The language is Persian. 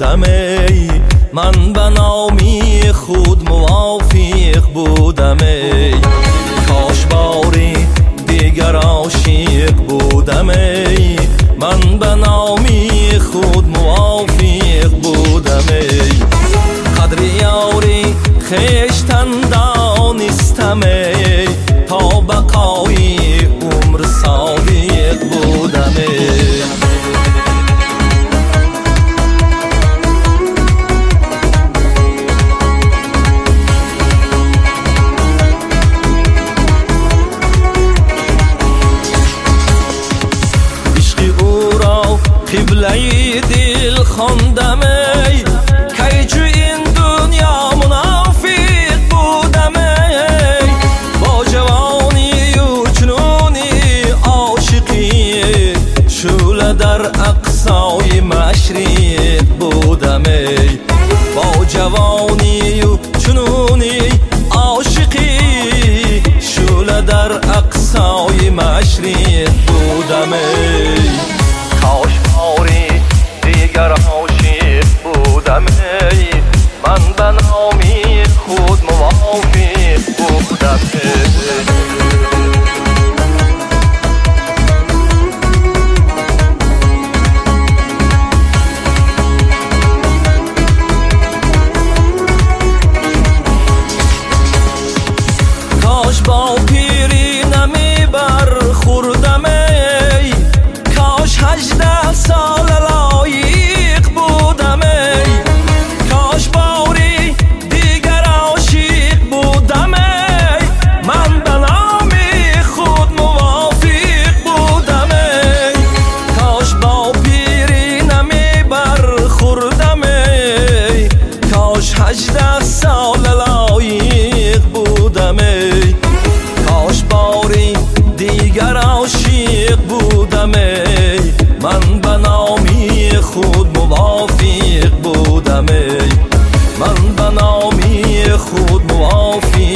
بودم ای، من به نامی خود موافق بودم ای. کاش باری دیگر عاشق بودم ای، من به نامی خود موافق بودم ای. قدر یاری خویشتن دانستم ای، تا بقای عمر صادق بودم ای. قبله دل خواندم ای، که تو این دنیا منافق بودم ای. با جوانی و جنونی عاشقی شعله در اقصای مشرق بودم ای. با جوانی و جنونی عاشقی شعله در اقصای مشرق بودم ای. کاش باری دیگر عاشق بودم ای، من به نامی خود موافق بودم ای. کاش با پیری نمی برخوردم ای، کاش 18 سال لایق بودم ای. کاش باری دیگر عاشق بودم ای، من به نام خود موافق بودم ای. کاش با پیری نمی برخوردم ای، کاش 18 سال لایق بودم ای. کاش باری دیگر عاشق بودم ای، من به نامی خود موافق بودم ای، من به نامی خود موافق